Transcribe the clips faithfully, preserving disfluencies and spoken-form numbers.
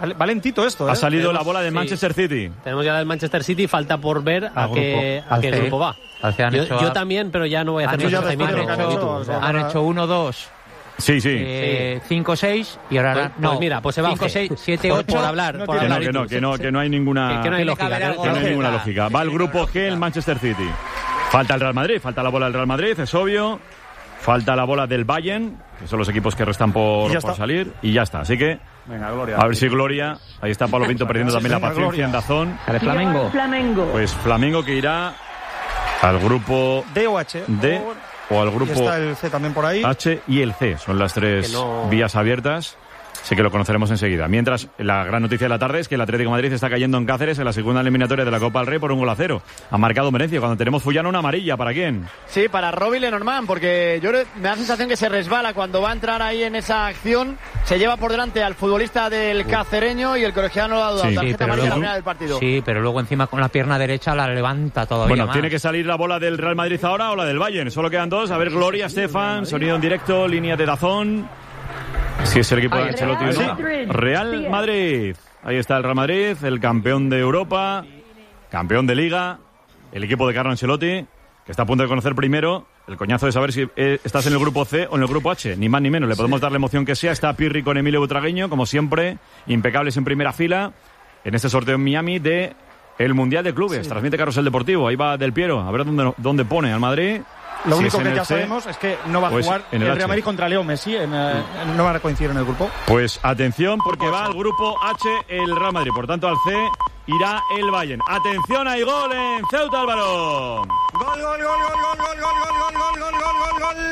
Valentito esto, ¿eh? Ha salido Tenemos, la bola de Manchester sí. City. Tenemos ya la del Manchester City, falta por ver a, Al qué, grupo. a qué Al C. grupo va. Al C han Yo, hecho yo a- también, pero ya no voy a hacer Han más hecho- procedimientos. han hecho- O sea, Han hecho uno dos, Sí, sí. eh, cinco seis y ahora Pues- no. pues mira, pues se va cinco a seis hacer. siete Por- ocho. por hablar, no por tiene- Que no, hablar. que no, que no, que no hay ninguna... Que no hay Tiene que lógica. haber que- algo Que no hay lógica. ninguna lógica. Va el grupo G, el Manchester City. Falta el Real Madrid, falta la bola del Real Madrid, es obvio. Falta la bola del Bayern, que son los equipos que restan por, Y ya por está. salir. Y ya está. Así que, Venga, Gloria. a ver si Gloria... Ahí está Pablo Pinto perdiendo también la Venga, paciencia Gloria. en Dazón. El Flamengo. Flamengo. Pues Flamengo que irá al grupo D o H. D O- o al y grupo está el C también por ahí. H y el C. Son las tres Que no- vías abiertas. Así que lo conoceremos enseguida. Mientras, la gran noticia de la tarde es que el Atlético de Madrid está cayendo en Cáceres en la segunda eliminatoria de la Copa del Rey por un gol a cero. Ha marcado Merecio. Cuando tenemos Fullano, una amarilla. ¿Para quién? Sí, para Robbie Lenormand, porque yo creo- me da la sensación que se resbala cuando va a entrar ahí en esa acción. Se lleva por delante al futbolista del cacereño y el colegiado no lo ha dado. Sí. Tarjeta Sí, pero amarilla a la luego- primera del partido. Sí, pero luego encima con la pierna derecha la levanta todavía Bueno, más. tiene que salir la bola del Real Madrid ahora o la del Bayern. Solo quedan dos. A ver, Gloria, Estefan, sonido en directo, línea de Dazón. Si es el equipo de Ahí está. Ancelotti o no. Madrid. Real Madrid. Ahí está el Real Madrid, el campeón de Europa, campeón de Liga, el equipo de Carlo Ancelotti, que está a punto de conocer primero el coñazo de saber si eh, estás en el grupo C o en el grupo H, ni más ni menos. Le podemos dar la emoción que sea. Está Pirri con Emilio Butragueño, como siempre, impecables en primera fila, en este sorteo en Miami de el Mundial de Clubes. Transmite Carrusel Deportivo. Ahí va Del Piero, a ver dónde, dónde pone al Madrid. Lo Si único es en que el ya C, sabemos es que no va a pues jugar en el, el Real H. Madrid contra Leo Messi. En, eh, en- no van a coincidir en el grupo. Pues atención, porque va al grupo H el Real Madrid. Por tanto, al C irá el Bayern. Atención, hay gol en Ceuta, Álvaro. Gol, gol, gol, gol, gol, gol, gol, gol, gol, gol, gol, gol, gol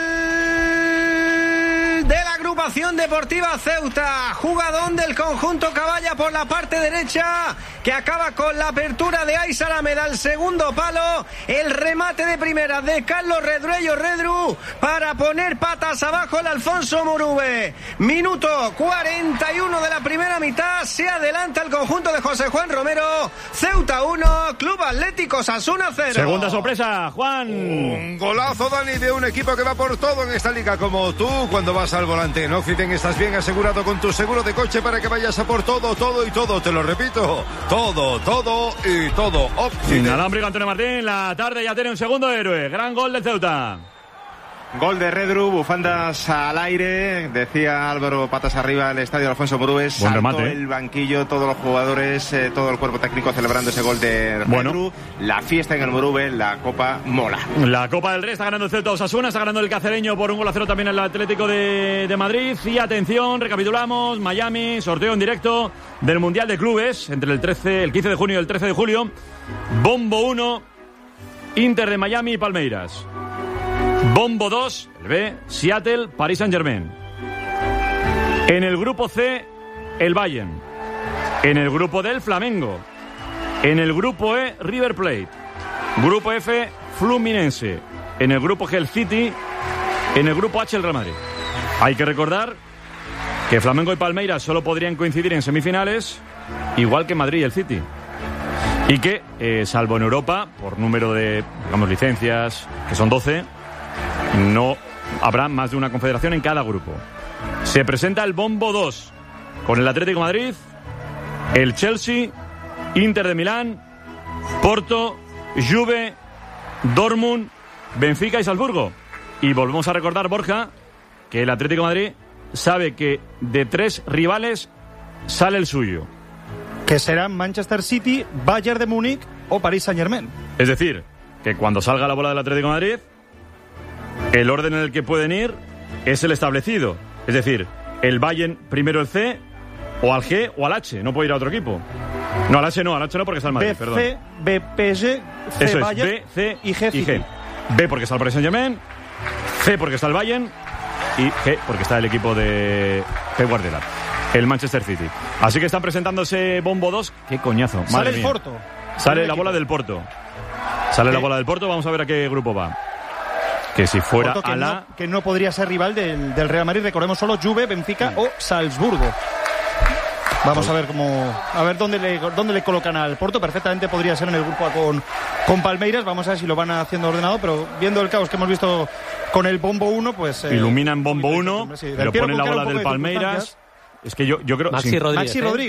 de la agrupación deportiva Ceuta. Jugadón del conjunto Caballa por la parte derecha, que acaba con la apertura de Ais Alameda al segundo palo. El remate de primera de Carlos Redruello Redru para poner patas abajo el Alfonso Murube. Minuto cuarenta y uno de la primera mitad. Se adelanta el conjunto de José Juan Romero. Ceuta uno, Club Atlético Osasuna cero. Segunda sorpresa, Juan. Un golazo, Dani, de un equipo que va por todo en esta liga como tú cuando vas al volante. En Occitane estás bien asegurado con tu seguro de coche para que vayas a por todo, todo y todo. Te lo repito, todo, todo y todo. Occitane. Inalámbrico Antonio Martín, la tarde ya tiene un segundo héroe. Gran gol del Ceuta. Gol de Redru, bufandas al aire, decía Álvaro, patas arriba el estadio Alfonso Murubes, Buen saltó remate, ¿eh? el banquillo, todos los jugadores, eh, todo el cuerpo técnico celebrando ese gol de Redru. Bueno. La fiesta en el Murube, la copa mola. La Copa del Rey está ganando el Ceuta Osasuna, está ganando el Cacereño por un gol a cero también el Atlético de, de Madrid. Y atención, recapitulamos, Miami, sorteo en directo del Mundial de Clubes entre el trece, el quince de junio y el trece de julio. Bombo uno, Inter de Miami y Palmeiras. Bombo dos, el B, Seattle, Paris Saint-Germain. En el grupo C, el Bayern. En el grupo D, el Flamengo. En el grupo E, River Plate. Grupo F, Fluminense. En el grupo G, el City. En el grupo H, el Real Madrid. Hay que recordar que Flamengo y Palmeiras solo podrían coincidir en semifinales, igual que Madrid y el City. Y que, eh, salvo en Europa, por número de, digamos, licencias, que son doce, no habrá más de una confederación en cada grupo. Se presenta el Bombo dos, con el Atlético de Madrid, el Chelsea, Inter de Milán, Porto, Juve, Dortmund, Benfica y Salzburgo. Y volvemos a recordar, Borja, que el Atlético de Madrid sabe que de tres rivales sale el suyo. Que serán Manchester City, Bayern de Múnich o Paris Saint-Germain. Es decir, que cuando salga la bola del Atlético de Madrid, el orden en el que pueden ir es el establecido. Es decir, el Bayern primero el C, o al G o al H. No puede ir a otro equipo. No, al H no, al H no porque está el Madrid, B, perdón. C, B, P S G, C, Eso es, Bayern B, C y G, y G. B porque está el Paris Saint-Germain, C porque está el Bayern y G porque está el equipo de Pep Guardiola, el Manchester City. Así que están presentándose Bombo dos. Qué coñazo. Sale Madre el mía. Porto. Sale El la equipo. bola del Porto. Sale la ¿Qué? bola del Porto. Vamos a ver a qué grupo va. Que si fuera Porto que, a la... no, que no podría ser rival del, del Real Madrid. Recordemos solo Juve, Benfica o Salzburgo. Vamos a ver cómo, a ver dónde le, dónde le colocan al Porto. Perfectamente podría ser en el grupo A con, con Palmeiras. Vamos a ver si lo van haciendo ordenado, pero viendo el caos que hemos visto con el Bombo uno, pues... Eh, Iluminan Bombo uno, sí, del pero Piero ponen la Conquera bola un poco del de Palmeiras. circunstancias. Es que yo, yo creo... Maxi sí. Rodríguez. Maxi ¿eh? Rodríguez.